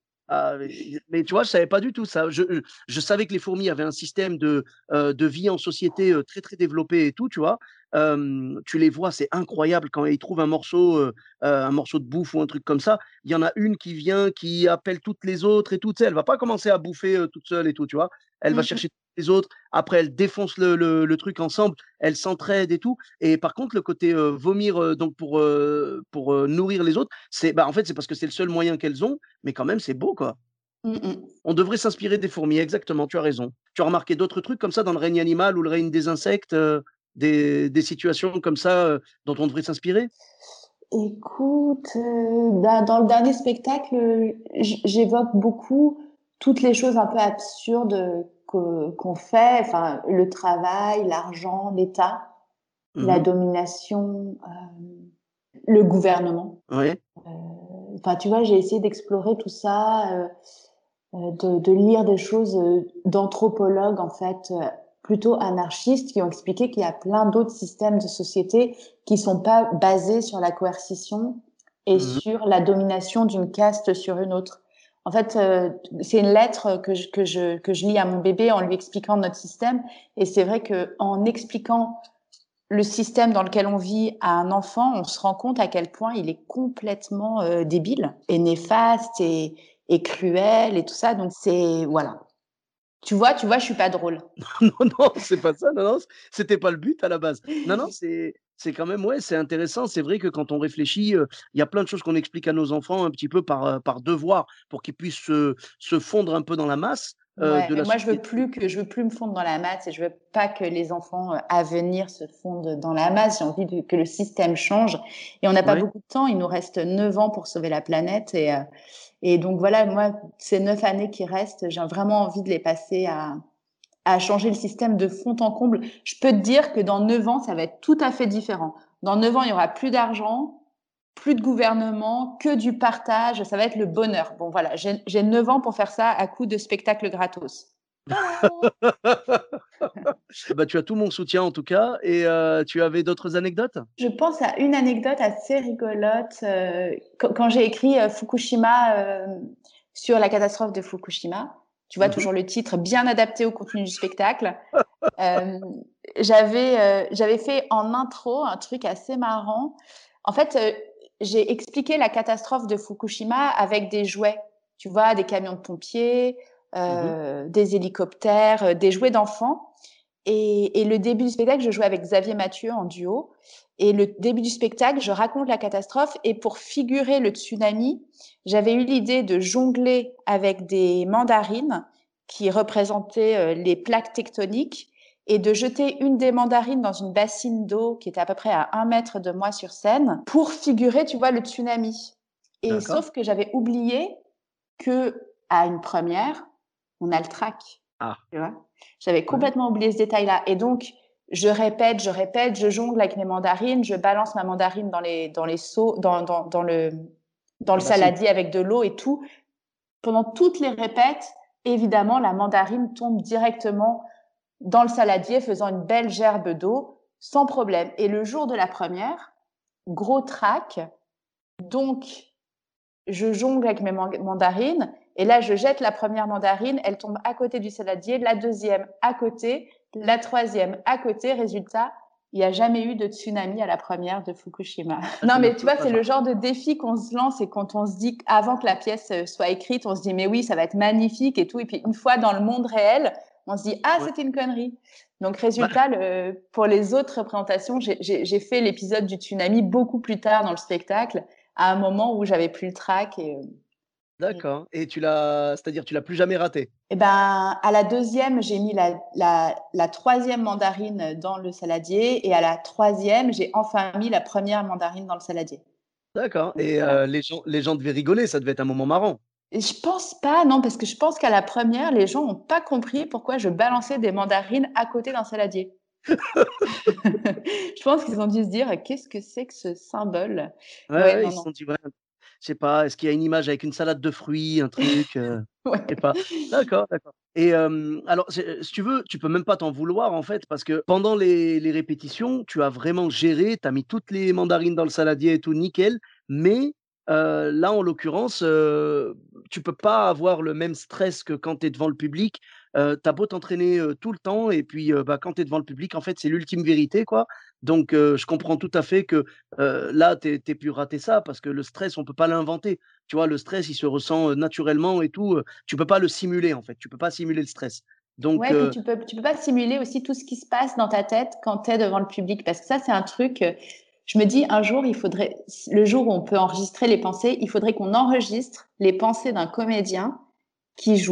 Mais tu vois, je savais pas du tout ça. Je savais que les fourmis avaient un système de vie en société, très, très développé et tout, tu vois? Tu les vois, c'est incroyable quand ils trouvent un morceau de bouffe ou un truc comme ça, il y en a une qui vient, qui appelle toutes les autres et tout, tu sais? Elle va pas commencer à bouffer, toute seule et tout, tu vois? Elle va Mmh mh. chercher les autres, après elles défoncent le truc ensemble, elles s'entraident et tout et par contre le côté, vomir, donc pour nourrir les autres, bah, en fait, c'est parce que c'est le seul moyen qu'elles ont, mais quand même c'est beau, quoi. Mmh mh. On devrait s'inspirer des fourmis, exactement, tu as raison. Tu as remarqué d'autres trucs comme ça dans le règne animal ou le règne des insectes? des situations comme ça dont on devrait s'inspirer? Écoute, dans le dernier spectacle, j'évoque beaucoup toutes les choses un peu absurdes qu'on fait, enfin le travail, l'argent, l'État, la Mmh. domination, le gouvernement. Ouais. Enfin, tu vois, j'ai essayé d'explorer tout ça, de lire des choses d'anthropologues en fait, plutôt anarchistes, qui ont expliqué qu'il y a plein d'autres systèmes de société qui sont pas basés sur la coercition et Mmh. sur la domination d'une caste sur une autre. En fait, c'est une lettre que je lis à mon bébé en lui expliquant notre système, et c'est vrai que en expliquant le système dans lequel on vit à un enfant, on se rend compte à quel point il est complètement débile et néfaste et cruel et tout ça. Donc c'est voilà. Je suis pas drôle. Non, non, c'est pas ça, non, non, c'était pas le but à la base. Non, non, c'est quand même ouais, c'est intéressant. C'est vrai que quand on réfléchit, il y a plein de choses qu'on explique à nos enfants un petit peu par devoir, pour qu'ils puissent se fondre un peu dans la masse, Ouais, de mais la moi société. je veux plus me fondre dans la masse et je veux pas que les enfants à venir se fondent dans la masse. J'ai envie que le système change et on n'a pas Ouais. beaucoup de temps. Il nous reste 9 ans pour sauver la planète et donc voilà, moi ces 9 années qui restent, j'ai vraiment envie de les passer à changer le système de fond en comble. Je peux te dire que dans 9 ans, ça va être tout à fait différent. Dans 9 ans, il y aura plus d'argent, plus de gouvernement, que du partage. Ça va être le bonheur. Bon, voilà, j'ai 9 ans pour faire ça à coup de spectacle gratos. Bah, tu as tout mon soutien en tout cas et tu avais d'autres anecdotes? Je pense à une anecdote assez rigolote. Quand j'ai écrit Fukushima sur la catastrophe de Fukushima, tu vois, Mmh. toujours le titre bien adapté au contenu du spectacle. Euh, j'avais fait en intro un truc assez marrant. En fait, j'ai expliqué la catastrophe de Fukushima avec des jouets, tu vois, des camions de pompiers, Mmh. des hélicoptères, des jouets d'enfants. Et le début du spectacle, je jouais avec Xavier Mathieu en duo. Et le début du spectacle, je raconte la catastrophe. Et pour figurer le tsunami, j'avais eu l'idée de jongler avec des mandarines qui représentaient les plaques tectoniques et de jeter une des mandarines dans une bassine d'eau qui était à peu près à 1 mètre de moi sur scène pour figurer, tu vois, le tsunami. Et D'accord. sauf que j'avais oublié que à une première, on a le trac, Ah, tu vois. J'avais ouais. complètement oublié ce détail-là. Et donc, je répète, je jongle avec mes mandarines, je balance ma mandarine dans les seaux, dans le La bassine. saladier avec de l'eau et tout. Pendant toutes les répètes, évidemment, la mandarine tombe directement dans le saladier, faisant une belle gerbe d'eau, sans problème. Et le jour de la première, gros trac. Donc, je jongle avec mes mandarines. Et là, je jette la première mandarine, elle tombe à côté du saladier, la deuxième à côté, la troisième à côté. Résultat, il n'y a jamais eu de tsunami à la première de Fukushima. Ah, Non, c'est le mais tu vois, c'est plage. le genre de défi qu'on se lance et quand on se dit, avant que la pièce soit écrite, on se dit, mais oui, ça va être magnifique et tout. Et puis, une fois dans le monde réel, on se dit, ah, Ouais. c'était une connerie. Donc, Bah, résultat, pour les autres représentations, j'ai fait l'épisode du tsunami beaucoup plus tard dans le spectacle, à un moment où j'avais plus le trac et d'accord et c'est-à-dire tu l'as plus jamais raté? et ben, à la deuxième, j'ai mis la troisième mandarine dans le saladier et à la troisième, j'ai enfin mis la première mandarine dans le saladier. D'accord Donc et voilà. les gens devaient rigoler, ça devait être un moment marrant? Et je pense pas, non, parce que je pense qu'à la première, les gens ont pas compris pourquoi je balançais des mandarines à côté d'un saladier. Je pense qu'ils ont dû se dire: «Qu'est-ce que c'est que ce symbole?» Ouais, Ouais, ouais, non, ils se non. sont dit: «Ouais, je sais pas, est-ce qu'il y a une image avec une salade de fruits, un truc, je sais Ouais. pas». D'accord, d'accord et alors si tu veux, tu peux même pas t'en vouloir en fait parce que pendant les répétitions, tu as vraiment géré, tu as mis toutes les mandarines dans le saladier et tout nickel, mais là en l'occurrence, tu peux pas avoir le même stress que quand tu es devant le public. Tu as beau t'entraîner, tout le temps et puis, bah, quand tu es devant le public, en fait, c'est l'ultime vérité, quoi. Donc je comprends tout à fait que là, tu pu rater ça parce que le stress, on peut pas l'inventer. Tu vois? Le stress, il se ressent, naturellement et tout, tu peux pas le simuler, en fait. Tu peux pas simuler le stress. Donc Ouais, puis tu peux pas simuler aussi tout ce qui se passe dans ta tête quand tu es devant le public parce que ça, c'est un truc, je me dis un jour, il faudrait le jour où on peut enregistrer les pensées, il faudrait qu'on enregistre les pensées d'un comédien qui joue.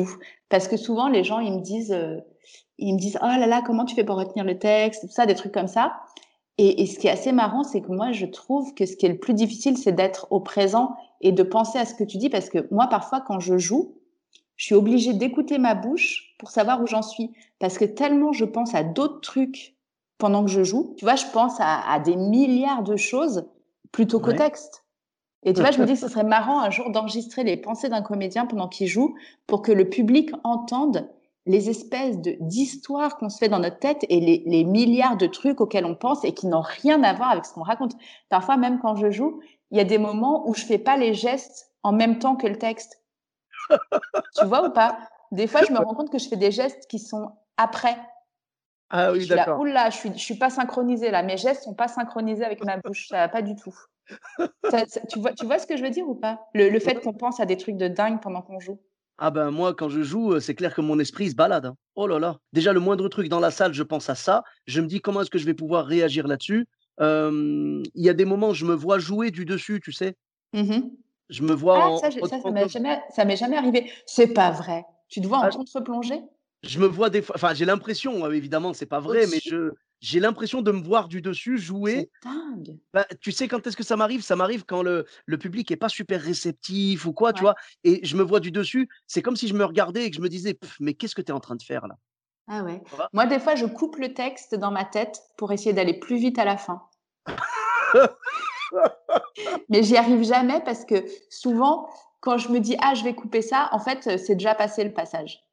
Parce que souvent, les gens, ils me disent, oh là là, comment tu fais pour retenir le texte, tout ça, des trucs comme ça. Et ce qui est assez marrant, c'est que moi, je trouve que ce qui est le plus difficile, c'est d'être au présent et de penser à ce que tu dis. Parce que moi, parfois, quand je joue, je suis obligée d'écouter ma bouche pour savoir où j'en suis. Parce que tellement je pense à d'autres trucs pendant que je joue. Tu vois, je pense à des milliards de choses plutôt qu'au Ouais. texte. Et tu vois, je me dis que ce serait marrant un jour d'enregistrer les pensées d'un comédien pendant qu'il joue pour que le public entende les espèces d'histoires qu'on se fait dans notre tête et les milliards de trucs auxquels on pense et qui n'ont rien à voir avec ce qu'on raconte. Parfois, même quand je joue, il y a des moments où je fais pas les gestes en même temps que le texte. Tu vois ou pas? Des fois, je me rends compte que je fais des gestes qui sont après. Ah Et je oui, suis là, d'accord. oula, je suis pas synchronisée là. Mes gestes sont pas synchronisés avec ma bouche. Ça va pas du tout. Tu vois ce que je veux dire ou pas? Le fait qu'on pense à des trucs de dingue pendant qu'on joue. Ah ben, moi, quand je joue, c'est clair que mon esprit se balade, hein. Oh là là! Déjà, le moindre truc dans la salle, je pense à ça. Je me dis: «Comment est-ce que je vais pouvoir réagir là-dessus?» Il y a des moments, où je me vois jouer du dessus, tu sais? Mmh. Je me vois Ah en ça, ça m'est jamais arrivé. C'est pas vrai. Tu te vois en ah, contre-plongée? je me vois des fois enfin, j'ai l'impression, évidemment, c'est pas vrai, mais Au-dessus? j'ai l'impression de me voir du dessus jouer. C'est dingue. Bah, tu sais quand est-ce que ça m'arrive? Ça m'arrive quand le public est pas super réceptif ou quoi, tu Ouais. vois? Et je me vois du dessus, c'est comme si je me regardais et que je me disais: «Mais qu'est-ce que tu es en train de faire là?» Ah ouais. Tu vois? Moi, des fois, je coupe le texte dans ma tête pour essayer d'aller plus vite à la fin. Mais j'y arrive jamais parce que souvent, quand je me dis: «Ah, je vais couper ça», en fait, c'est déjà passé le passage.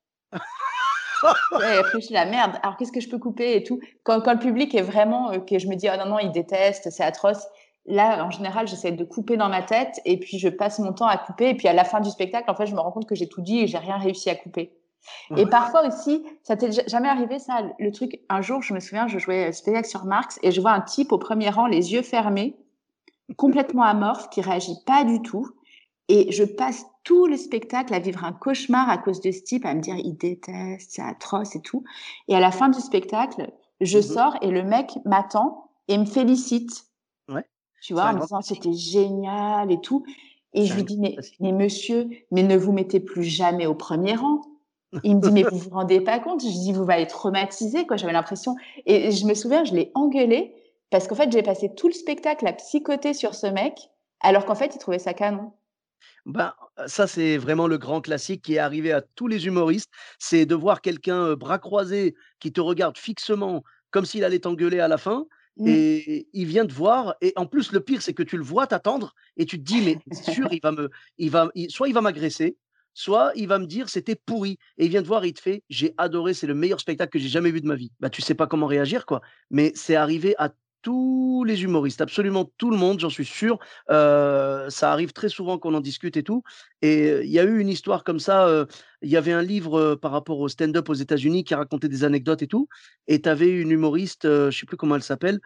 Ouais, et après je suis là: «Merde, alors qu'est-ce que je peux couper?» et tout. Quand le public est vraiment, que je me dis: «Ah non, non, il déteste, c'est atroce», là, en général, j'essaie de couper dans ma tête et puis je passe mon temps à couper et puis à la fin du spectacle, en fait, je me rends compte que j'ai tout dit et j'ai rien réussi à couper. Et parfois aussi, ça t'est jamais arrivé ça, le truc un jour, je me souviens, je jouais spectacle sur Marx et je vois un type au premier rang, les yeux fermés, complètement amorphe, qui réagit pas du tout. Et je passe tout le spectacle à vivre un cauchemar à cause de ce type, à me dire il déteste, c'est atroce et tout. Et à la fin du spectacle, je Mmh. sors et le mec m'attend et me félicite, Ouais, tu c'est vois, un en me grand disant classique. c'était génial et tout. Et C'est je un lui grand dis classique. mais monsieur, mais ne vous mettez plus jamais au premier rang. Il me dit mais vous vous rendez pas compte? Je dis vous m'avez traumatisé quoi. J'avais l'impression et je me souviens, je l'ai engueulé parce qu'en fait j'ai passé tout le spectacle à psychoter sur ce mec, alors qu'en fait il trouvait ça canon. Ben, ça, c'est vraiment le grand classique qui est arrivé à tous les humoristes, c'est de voir quelqu'un, bras croisés, qui te regarde fixement comme s'il allait t'engueuler à la fin Mmh. et il vient te voir et en plus, le pire, c'est que tu le vois t'attendre et tu te dis: «Mais sûr, soit il va m'agresser, soit il va me dire: "C'était pourri"» et il vient te voir et il te fait: «J'ai adoré, c'est le meilleur spectacle que j'ai jamais vu de ma vie». Bah, tu sais pas comment réagir, quoi. Mais c'est arrivé à tous les humoristes, absolument tout le monde, j'en suis sûr. Ça arrive très souvent qu'on en discute et tout et il y a eu une histoire comme ça, il y avait un livre, par rapport au stand-up aux États-Unis qui racontait des anecdotes et tout et tu avais une humoriste, je sais plus comment elle s'appelle,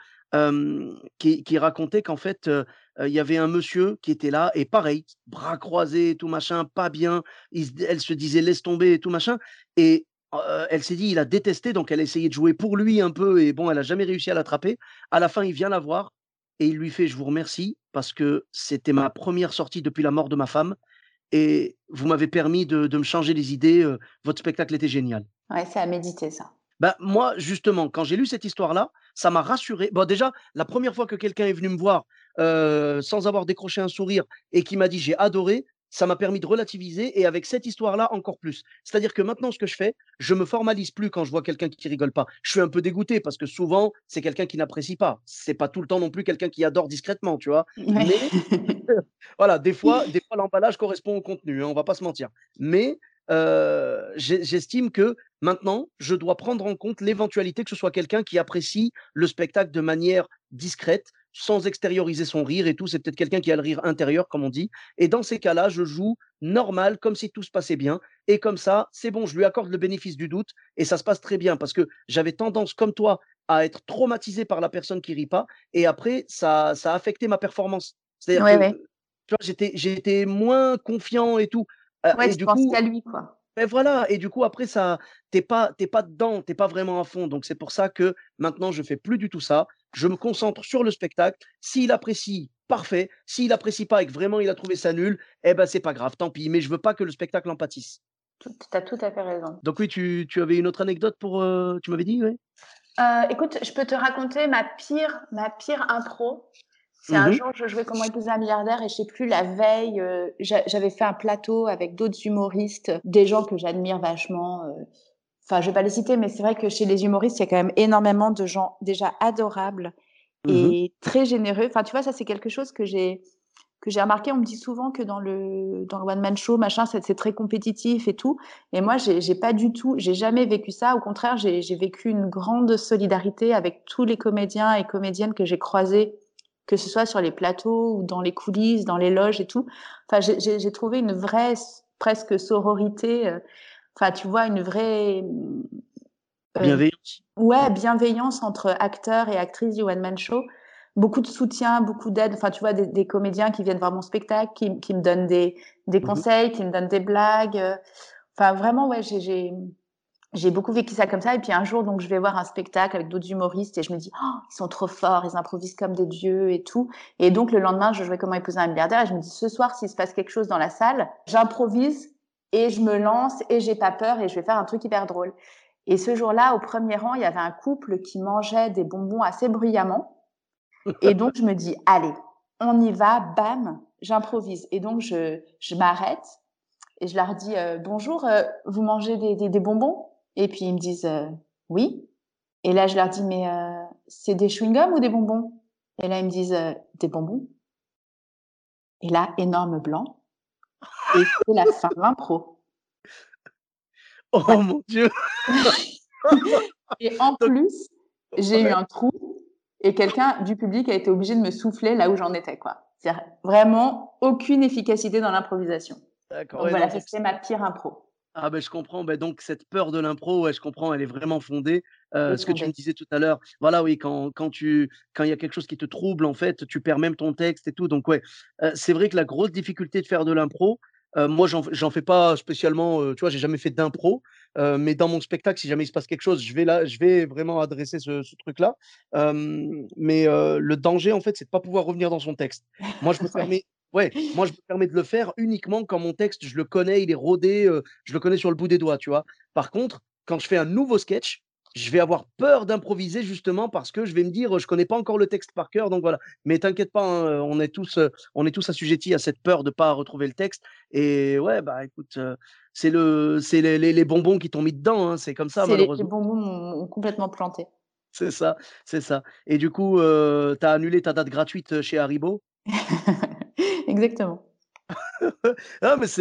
qui racontait qu'en fait, il y avait un monsieur qui était là et pareil, bras croisés et tout machin, pas bien. Elle se disait: «Laisse tomber» et tout machin et elle s'est dit: «Il a détesté», donc elle a essayé de jouer pour lui un peu et bon, elle a jamais réussi à l'attraper. À la fin, il vient la voir et il lui fait: «Je vous remercie parce que c'était ma première sortie depuis la mort de ma femme et vous m'avez permis de me changer les idées, votre spectacle était génial». Ouais, c'est à méditer ça. Bah, moi, justement, quand j'ai lu cette histoire-là, ça m'a rassuré. Bon, déjà, la première fois que quelqu'un est venu me voir, sans avoir décroché un sourire et qui m'a dit: «J'ai adoré», ça m'a permis de relativiser et avec cette histoire-là, encore plus. C'est-à-dire que maintenant, ce que je fais, je me formalise plus quand je vois quelqu'un qui rigole pas. Je suis un peu dégoûté parce que souvent, c'est quelqu'un qui n'apprécie pas. C'est pas tout le temps non plus quelqu'un qui adore discrètement, tu vois? Ouais. Mais voilà, des fois l'emballage correspond au contenu, hein, on va pas se mentir. Mais, j'estime que maintenant, je dois prendre en compte l'éventualité que ce soit quelqu'un qui apprécie le spectacle de manière discrète, sans extérioriser son rire et tout. C'est peut-être quelqu'un qui a le rire intérieur, comme on dit et dans ces cas-là, je joue normal, comme si tout se passait bien et comme ça, c'est bon, je lui accorde le bénéfice du doute et ça se passe très bien. Parce que j'avais tendance, comme toi, à être traumatisé par la personne qui rit pas et après ça a affecté ma performance. C'est-à-dire Ouais, que ouais. tu vois, j'étais moins confiant et tout, Ouais, et tu du penses coup qu'à lui, quoi. voilà et du coup après ça tu es pas dedans, tu es pas vraiment à fond donc c'est pour ça que maintenant je fais plus du tout ça. Je me concentre sur le spectacle. S'il apprécie, parfait. S'il apprécie pas et que vraiment il a trouvé ça nul, eh ben, c'est pas grave, tant pis, mais je veux pas que le spectacle en pâtisse. Tu as tout à fait raison. Donc oui, tu avais une autre anecdote pour, tu m'avais dit, ouais? Écoute, je peux te raconter ma pire impro. C'est un Mmh. jour, je jouais Comment épouser un milliardaire et je sais plus, la veille, j'avais fait un plateau avec d'autres humoristes, des gens que j'admire vachement. Enfin, je vais pas les citer, mais c'est vrai que chez les humoristes, il y a quand même énormément de gens déjà adorables Mmh. et très généreux. Enfin, tu vois, ça, c'est quelque chose que j'ai remarqué. On me dit souvent que dans le one man show, machin, c'est très compétitif et tout. Et moi, j'ai pas du tout, j'ai jamais vécu ça. Au contraire, j'ai vécu une grande solidarité avec tous les comédiens et comédiennes que j'ai croisés, que ce soit sur les plateaux ou dans les coulisses, dans les loges et tout. Enfin, j'ai trouvé une vraie presque sororité. Enfin, tu vois, une vraie Bienveillance. ouais, bienveillance entre acteurs et actrices du one man show. Beaucoup de soutien, beaucoup d'aide. Enfin, tu vois, des comédiens qui viennent voir mon spectacle, qui me donnent des Mmh. conseils, qui me donnent des blagues. Enfin, vraiment, ouais, j'ai beaucoup vécu ça comme ça. Et puis un jour, donc, je vais voir un spectacle avec d'autres humoristes et je me dis, oh, ils sont trop forts, ils improvisent comme des dieux et tout. Et donc, le lendemain, je jouais Comment épouser un milliardaire et je me dis, ce soir, s'il se passe quelque chose dans la salle, j'improvise et je me lance et j'ai pas peur et je vais faire un truc hyper drôle. Et ce jour-là, au premier rang, il y avait un couple qui mangeait des bonbons assez bruyamment. Et donc, je me dis, allez, on y va, bam, j'improvise. Et donc, je m'arrête et je leur dis, bonjour, vous mangez des bonbons? Et puis, ils me disent, oui. Et là, je leur dis, mais c'est des chewing-gums ou des bonbons? Et là, ils me disent, des bonbons. Et là, énorme blanc. Et c'est la fin de l'impro. Oh Ouais. mon Dieu! Et en Donc plus, j'ai eu ouais, un trou et quelqu'un du public a été obligé de me souffler là où j'en étais, quoi. C'est-à-dire vraiment aucune efficacité dans l'improvisation. d'accord, Donc ouais, non, voilà, ça donc c'était ma pire impro. ah ben je comprends, ben donc cette peur de l'impro, ouais, je comprends, elle est vraiment fondée. Elle est Ce que tu me fondée. disais tout à l'heure, voilà, oui, quand il y a quelque chose qui te trouble, en fait, tu perds même ton texte et tout, donc ouais, c'est vrai que la grosse difficulté de faire de l'impro, moi j'en fais pas spécialement, tu vois? J'ai jamais fait d'impro, mais dans mon spectacle, si jamais il se passe quelque chose, je vais vraiment adresser ce truc-là. Mais le danger, en fait, c'est de pas pouvoir revenir dans son texte. Moi, je me Ouais. permets Ouais, moi, je me permets de le faire uniquement quand mon texte, je le connais, il est rodé, je le connais sur le bout des doigts, tu vois? Par contre, quand je fais un nouveau sketch, je vais avoir peur d'improviser justement parce que je vais me dire: «Je connais pas encore le texte par cœur», donc voilà. Mais t'inquiète pas, hein, on est tous assujettis à cette peur de pas retrouver le texte et ouais, bah, écoute, c'est les bonbons qui t'ont mis dedans, hein, c'est comme ça C'est les malheureusement. bonbons m'ont complètement planté. C'est ça, c'est ça et du coup, tu as annulé ta date gratuite, chez Haribo? Exactement. Ah mais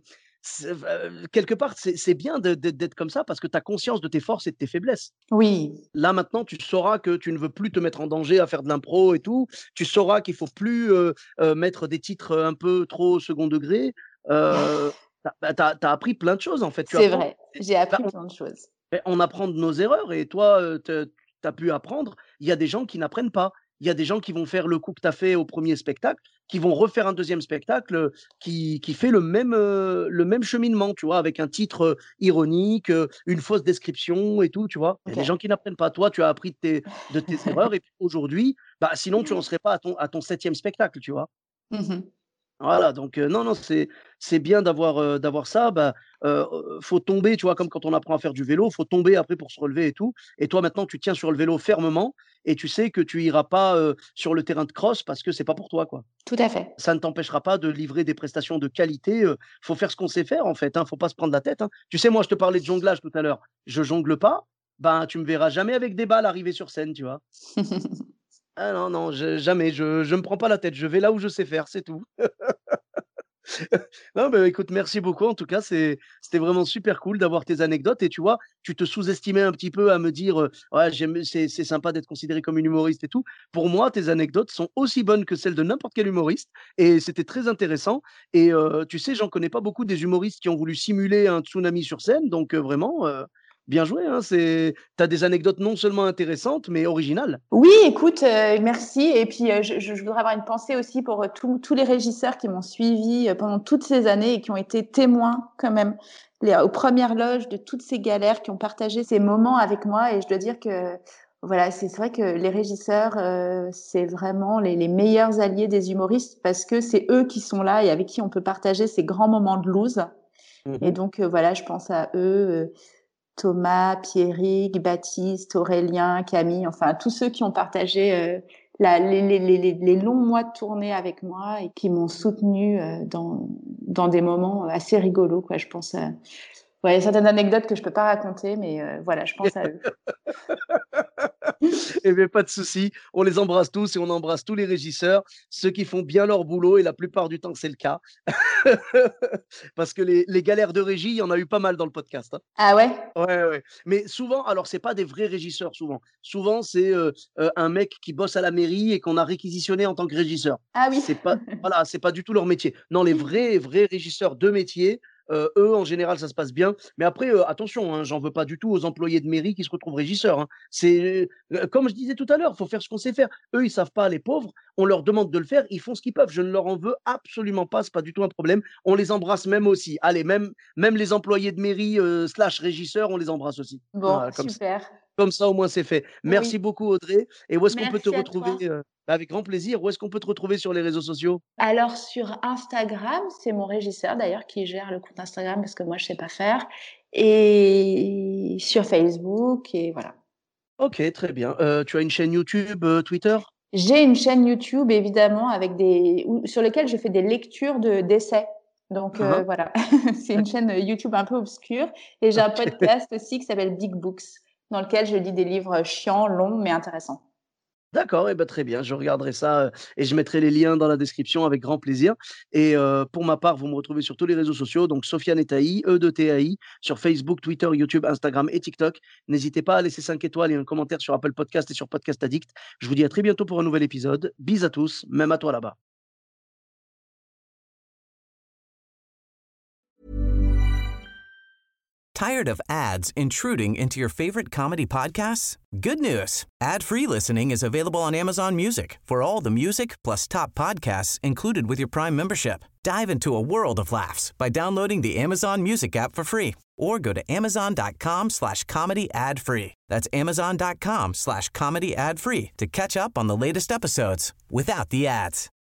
quelque part, c'est bien d'être comme ça parce que tu as conscience de tes forces et de tes faiblesses. Oui. Là, maintenant, tu sauras que tu ne veux plus te mettre en danger à faire de l'impro et tout. Tu sauras qu'il faut plus, mettre des titres, un peu trop second degré. Tu as appris plein de choses, en fait. Tu C'est apprends vrai, j'ai bah, appris plein de choses. on apprend de nos erreurs et toi, tu as pu apprendre. Il y a des gens qui n'apprennent pas. Il y a des gens qui vont faire le coup que tu as fait au premier spectacle, qui vont refaire un deuxième spectacle, qui fait le même cheminement, tu vois? Avec un titre, ironique, une fausse description et tout, tu vois? Il y a des OK. gens qui n'apprennent pas. Toi, tu as appris de tes erreurs et puis aujourd'hui, bah, sinon tu en serais pas à ton 7e spectacle, tu vois? Mmh mh. Voilà, donc non, non, c'est bien d'avoir ça. Bah, faut tomber, tu vois? Comme quand on apprend à faire du vélo, faut tomber après pour se relever et tout et toi, maintenant, tu tiens sur le vélo fermement et tu sais que tu iras pas, sur le terrain de cross parce que c'est pas pour toi, quoi. Tout à fait. Ça ne t'empêchera pas de livrer des prestations de qualité, faut faire ce qu'on sait faire, en fait, hein, faut pas se prendre la tête, hein. Tu sais, moi, je te parlais de jonglage tout à l'heure. Je jongle pas, ben, tu me verras jamais avec des balles arriver sur scène, tu vois? Ah non, non, jamais, je me prends pas la tête, je vais là où je sais faire, c'est tout. Non, mais écoute, merci beaucoup. En tout cas, c'était vraiment super cool d'avoir tes anecdotes et tu vois, tu te sous-estimais un petit peu à me dire, «Ouais, c'est sympa d'être considéré comme une humoriste et tout». Pour moi, tes anecdotes sont aussi bonnes que celles de n'importe quel humoriste et c'était très intéressant et tu sais, j'en connais pas beaucoup des humoristes qui ont voulu simuler un tsunami sur scène donc vraiment, bien joué, hein. Tu as des anecdotes non seulement intéressantes, mais originales. Oui, écoute, merci et puis, je voudrais avoir une pensée aussi pour, tous les régisseurs qui m'ont suivie, pendant toutes ces années et qui ont été témoins quand même, aux premières loges de toutes ces galères, qui ont partagé ces moments avec moi et je dois dire que, voilà, c'est vrai que les régisseurs, c'est vraiment les meilleurs alliés des humoristes parce que c'est eux qui sont là et avec qui on peut partager ces grands moments de loose Et donc, voilà, je pense à eux, Thomas, Pierrick, Baptiste, Aurélien, Camille, enfin, tous ceux qui ont partagé les longs mois de tournée avec moi et qui m'ont soutenue dans des moments assez rigolos, quoi. Je pense il y a certaines anecdotes que je peux pas raconter, mais voilà, je pense à eux. Eh bien, pas de souci. On les embrasse tous et on embrasse tous les régisseurs, ceux qui font bien leur boulot, et la plupart du temps, c'est le cas. Parce que les galères de régie, il y en a eu pas mal dans le podcast, hein. Ah ouais? Ouais. Mais souvent, alors, c'est pas des vrais régisseurs, souvent. Souvent, c'est un mec qui bosse à la mairie et qu'on a réquisitionné en tant que régisseur. Ah oui. Voilà, c'est pas du tout leur métier. Non, les vrais régisseurs de métier, eux, en général, ça se passe bien. Mais après, attention, hein, j'en veux pas du tout aux employés de mairie qui se retrouvent régisseurs, hein. C'est comme je disais tout à l'heure, il faut faire ce qu'on sait faire. Eux, ils savent pas, les pauvres. On leur demande de le faire, ils font ce qu'ils peuvent. Je ne leur en veux absolument pas, c'est pas du tout un problème. On les embrasse même aussi. Allez, même les employés de mairie / régisseurs, on les embrasse aussi. Bon, Voilà, super. comme ça, au moins, c'est fait. Merci Oui. beaucoup, Audrey. Et où est-ce qu'on peut te Merci à toi. retrouver avec grand plaisir. Où est-ce qu'on peut te retrouver sur les réseaux sociaux? Alors sur Instagram, c'est mon régisseur d'ailleurs qui gère le compte Instagram parce que moi je sais pas faire. Et sur Facebook et voilà. Ok, très bien. Tu as une chaîne YouTube, Twitter? J'ai une chaîne YouTube évidemment avec sur lesquelles je fais des lectures d'essais. Donc Hein. voilà, c'est une chaîne YouTube un peu obscure. Et j'ai un podcast aussi qui s'appelle Big Books, dans lequel je lis des livres chiants, longs mais intéressants. D'accord, et ben très bien, je regarderai ça, et je mettrai les liens dans la description avec grand plaisir. Et pour ma part, vous me retrouvez sur tous les réseaux sociaux, donc Sofiane Etaï, E2TAI, sur Facebook, Twitter, YouTube, Instagram et TikTok. N'hésitez pas à laisser 5 étoiles et un commentaire sur Apple Podcast et sur Podcast Addict. Je vous dis à très bientôt pour un nouvel épisode. Bis à tous, même à toi là-bas. Tired of ads intruding into your favorite comedy podcasts? Good news. Ad-free listening is available on Amazon Music for all the music plus top podcasts included with your Prime membership. Dive into a world of laughs by downloading the Amazon Music app for free or go to amazon.com/comedy ad-free. That's amazon.com/comedy ad-free to catch up on the latest episodes without the ads.